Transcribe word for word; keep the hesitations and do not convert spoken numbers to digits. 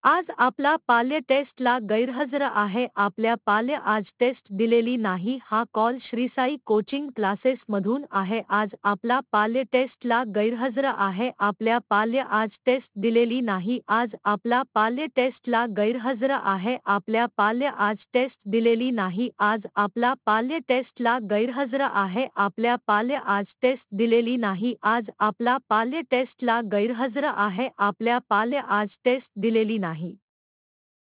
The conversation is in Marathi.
आज आपला पाल्य टेस्टला गैरहजर आहे. आपल्या पाल्य आज टेस्ट दिलेली नाही. हा call Shri Sai coaching classes मधून आहे. आज आपला पाल्य टेस्टला गैरहजर आहे. आपल्या पाल्य आज टेस्ट दिलेली नाही. आज आपला पाल्य टेस्टला गैरहजर आहे. आपल्या पाल्य आज टेस्ट दिलेली नाही. आज आपला पाल्य टेस्टला गैरहजर आहे. आपल्या पाल्य आज टेस्ट दिलेली नाही. आज आपला पाल्य टेस्टला गैरहजर आहे. आपल्या पाल्य आज टेस्ट दिलेली नाही.